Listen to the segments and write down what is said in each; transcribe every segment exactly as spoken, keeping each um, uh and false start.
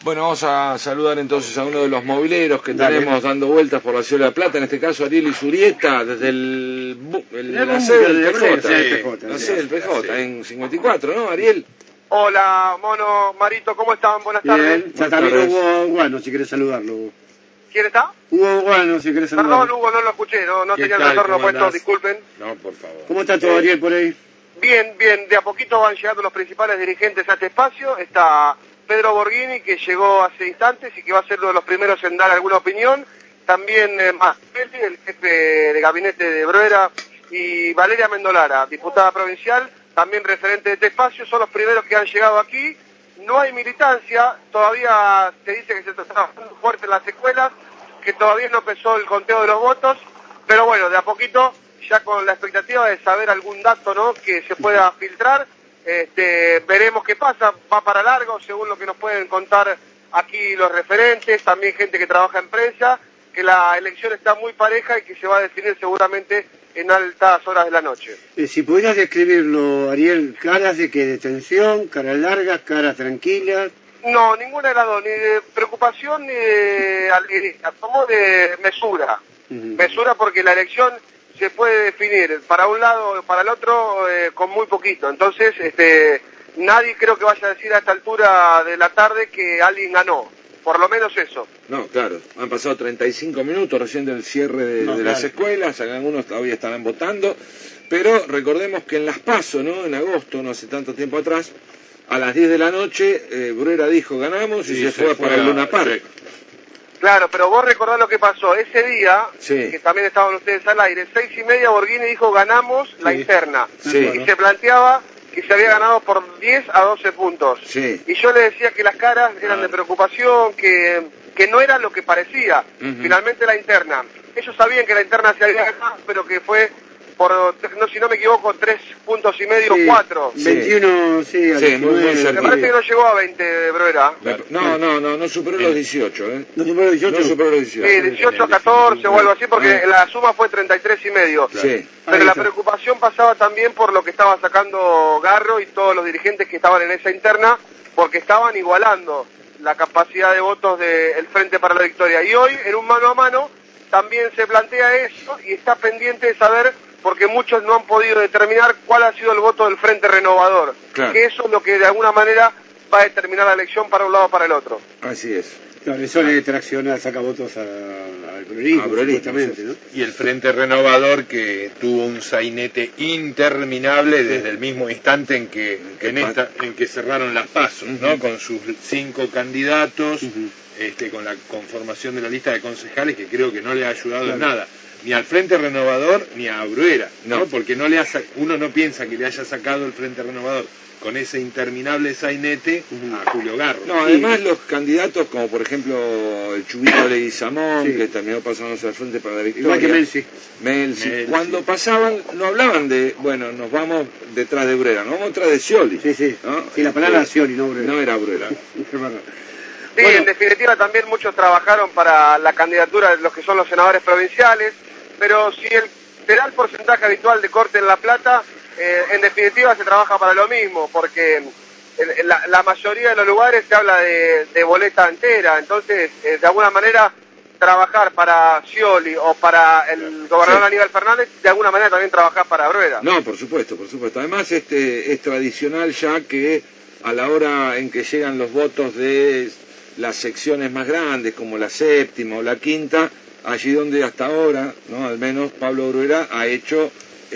Bueno, vamos a saludar entonces a uno de los mobileros que Dale. tenemos dando vueltas por la ciudad de La Plata, en este caso Ariel Isurieta, desde el, el, El la sede del de P J, Brera, sí, P J, la sí. sede del P J, en cincuenta y cuatro, ¿no, Ariel? Hola, Mono, Marito, ¿cómo están? Buenas tardes. Bien, ya también tardes. Hugo Guano, si querés saludarlo. Hugo. ¿Quién está? Hugo Guano, si querés Perdón, saludarlo. Hugo, no lo escuché, no, no ¿Qué tenía el tal? retorno ¿Cómo puesto, andás? disculpen. No, por favor. ¿Cómo está todo, Eh, Ariel, por ahí? Bien, bien, de a poquito van llegando los principales dirigentes a este espacio. Está Pedro Borghini, que llegó hace instantes y que va a ser uno de los primeros en dar alguna opinión. También eh, Marcelli, el jefe de gabinete de Bruera, y Valeria Mendolara, diputada provincial, también referente de este espacio, son los primeros que han llegado aquí. No hay militancia, todavía se dice que se está trabajando fuerte en las escuelas, que todavía no empezó el conteo de los votos, pero bueno, de a poquito, ya con la expectativa de saber algún dato, ¿no?, que se pueda filtrar. Este, veremos qué pasa, va para largo, según lo que nos pueden contar aquí los referentes, también gente que trabaja en prensa, que la elección está muy pareja y que se va a definir seguramente en altas horas de la noche. Eh, si pudieras describirlo, Ariel, caras de que de tensión, caras largas, caras tranquilas. No, ninguna de las dos, ni de preocupación ni de alegría, como de mesura. Uh-huh. Mesura porque la elección se puede definir para un lado o para el otro eh, con muy poquito. Entonces, este, nadie creo que vaya a decir a esta altura de la tarde que alguien ganó. Por lo menos eso. No, claro, han pasado treinta y cinco minutos recién del cierre de, No, de claro. las escuelas, algunos todavía estarán votando, pero recordemos que en las PASO, ¿no?, en agosto, no hace tanto tiempo atrás, a las diez de la noche, eh, Bruera dijo ganamos y, Y se, se fue, fue para el a- Luna Park. sí. Claro, pero vos recordás lo que pasó. Ese día, Sí. que también estaban ustedes al aire, seis y media Borghini dijo ganamos la Sí. interna. Sí. Y se planteaba que se había ganado por diez a doce puntos. Sí. Y yo le decía que las caras eran Claro. de preocupación, que, que no era lo que parecía. Ujú. Finalmente la interna. Ellos sabían que la interna se había ganado, pero que fue por, no, si no me equivoco, tres puntos y medio, Sí, cuatro. Sí. veintiuno, sí, a Sí, muy, muy diecinueve, Me cerquita. parece que no llegó a veinte de Bruera. Me- No, no, no, no superó los dieciocho, ¿eh? ¿No superó dieciocho? No superó los dieciocho. Sí, dieciocho, catorce o algo así, porque Ah. la suma fue treinta y tres y medio. Sí. Pero Ahí la está. preocupación pasaba también por lo que estaba sacando Garro y todos los dirigentes que estaban en esa interna, porque estaban igualando la capacidad de votos del Frente para la Victoria. Y hoy, en un mano a mano, también se plantea eso y está pendiente de saber, porque muchos no han podido determinar cuál ha sido el voto del Frente Renovador. Claro. Que eso es lo que de alguna manera va a determinar la elección para un lado o para el otro. Así es. Claro, eso le tracciona, saca votos a- al peronismo, A peronismo, supuestamente, sí. ¿no? Y el Frente Renovador, que tuvo un sainete interminable desde el mismo instante en que en esta en que cerraron las PASO, ¿no? Ujú. Con sus cinco candidatos, Ujú. este, con la conformación de la lista de concejales, que creo que no le ha ayudado en Claro. nada, ni al Frente Renovador ni a Bruera, ¿no? No. Porque no le ha sa- uno no piensa que le haya sacado el Frente Renovador con ese interminable sainete Ujú. a Julio Garro. No, además los candidatos como por ejemplo el Chubito Leguizamón, Sí. que terminó pasándose al Frente para la Victoria. Igual que Melzi. Melzi. Melzi. Cuando pasaban no hablaban de, bueno, nos vamos detrás de Bruera, nos vamos detrás de Scioli. Sí, sí. ¿no? Sí, la palabra Este, Scioli, no Bruera. No era Bruera. Qué bárbaro. Sí, Bueno. en definitiva también muchos trabajaron para la candidatura de los que son los senadores provinciales, pero si el, te da el porcentaje habitual de corte en La Plata, eh, en definitiva se trabaja para lo mismo, porque el- la, la mayoría de los lugares se habla de, de boleta entera, entonces eh, de alguna manera trabajar para Scioli o para el gobernador Sí. Aníbal Fernández, de alguna manera también trabajar para Bruera. No, por supuesto, por supuesto. Además este es tradicional ya que a la hora en que llegan los votos de las secciones más grandes, como la séptima o la quinta, allí donde hasta ahora, no, al menos Pablo Bruera ha hecho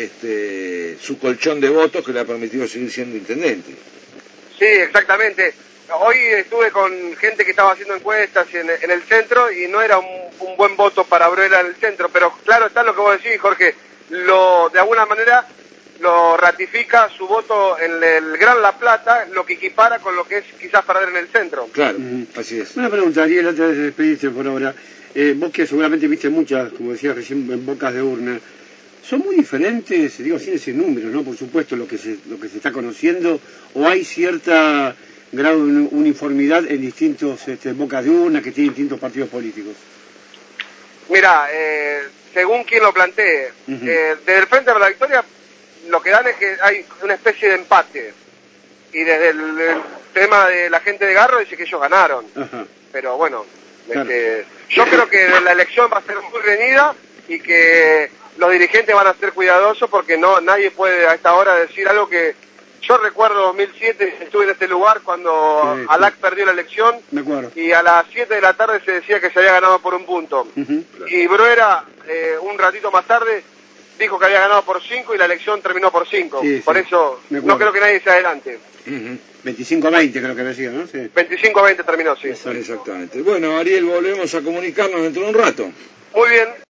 este su colchón de votos que le ha permitido seguir siendo intendente. Sí, exactamente. Hoy estuve con gente que estaba haciendo encuestas en, en el centro y no era un, un buen voto para Bruera en el centro, pero claro está lo que vos decís, Jorge, lo, de alguna manera lo ratifica su voto en el Gran La Plata, lo que equipara con lo que es quizás perder en el centro. Claro, Ujú. así es. Una pregunta, Ariel, antes de despedirse por ahora. Eh, vos que seguramente viste muchas, como decías recién, en bocas de urna, ¿son muy diferentes, digo, sin ese número, ¿no? Por supuesto, lo que se, lo que se está conociendo, o hay cierta grado de uni- uniformidad en distintos este, bocas de urna que tienen distintos partidos políticos? Mira, eh, según quien lo plantee, Ujú. eh, desde el Frente para la Victoria lo que dan es que hay una especie de empate. Y desde el, el tema de la gente de Garro dice que ellos ganaron. Ajá. Pero bueno, Claro. este, yo creo que la elección va a ser muy reñida y que los dirigentes van a ser cuidadosos porque no nadie puede a esta hora decir algo que... Yo recuerdo dos mil siete, estuve en este lugar cuando Sí, sí. Alac perdió la elección Me acuerdo. y a las siete de la tarde se decía que se había ganado por un punto. Ujú. Y Bruera, eh, un ratito más tarde, dijo que había ganado por cinco y la elección terminó por cinco. Sí, sí. Por eso Me acuerdo. no creo que nadie se adelante. Ujú. veinticinco a veinte creo que decía, ¿no? Sí. veinticinco a veinte terminó, sí. Exacto. Exactamente. Bueno, Ariel, volvemos a comunicarnos dentro de un rato. Muy bien.